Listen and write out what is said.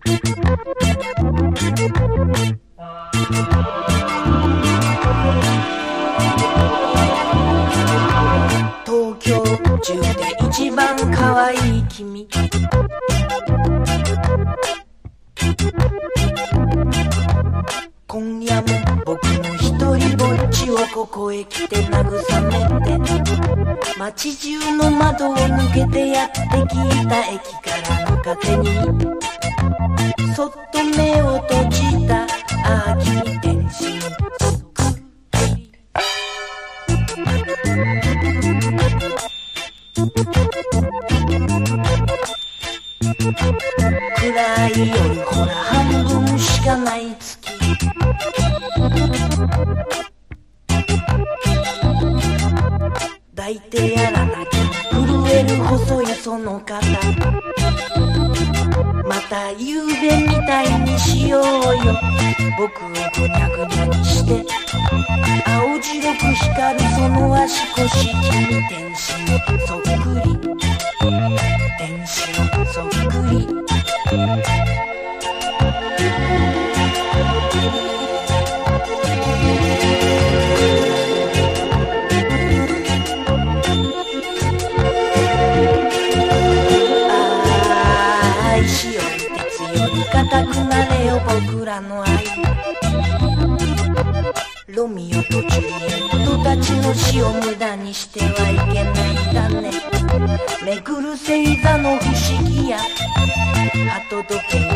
東京中で一番可愛い君、今夜も僕の一人ぼっちをここへ来て慰めて、街中の窓を抜けてやってきた駅からの風にそっと目を閉じた。ああ君天使の暗い夜、ほら半分しかない月、抱いてやらなきゃ震える細いその肩、また夕べみたいにしようよ。僕をぐにゃぐにゃにして青白く光るその足腰、君天使のそっくり、天使のそっくり。愛しより鉄より固くなれよ僕らの愛。ロミオとジュリエットたちの死を無駄にしてはいけないんだね。めくる星座の不思議や鳩時計